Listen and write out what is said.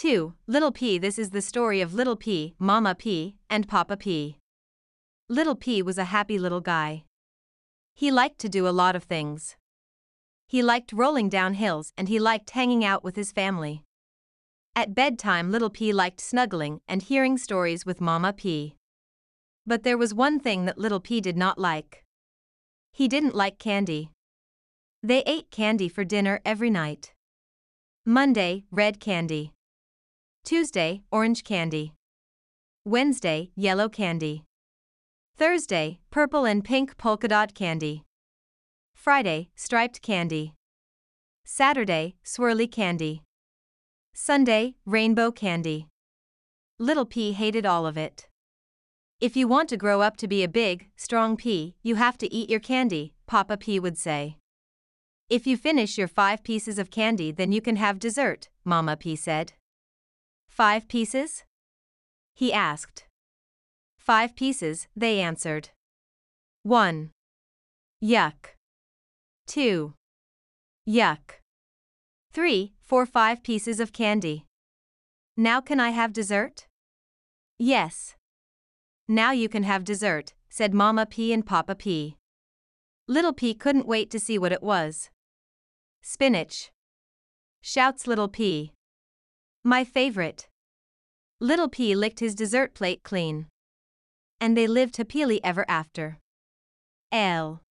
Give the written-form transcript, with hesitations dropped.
2. Little P. This is the story of Little P, Mama P, and Papa P. Little P was a happy little guy. He liked to do a lot of things. He liked rolling down hills and he liked hanging out with his family. At bedtime, Little P liked snuggling and hearing stories with Mama P. But there was one thing that Little P did not like. He didn't like candy. They ate candy for dinner every night. Monday, red candy. Tuesday, orange candy. Wednesday, yellow candy. Thursday, purple and pink polka dot candy. Friday, striped candy. Saturday, swirly candy. Sunday, rainbow candy. Little P hated all of it. If you want to grow up to be a big, strong P, you have to eat your candy, Papa P would say. If you finish your 5 pieces of candy, then you can have dessert, Mama P said. 5 pieces? He asked. 5 pieces, they answered. 1. Yuck. 2. Yuck. 3, 4, 5 pieces of candy. Now can I have dessert? Yes. Now you can have dessert, said Mama P and Papa P. Little P couldn't wait to see what it was. Spinach. Shouts Little P. My favorite. Little P licked his dessert plate clean. And they lived happily ever after. L.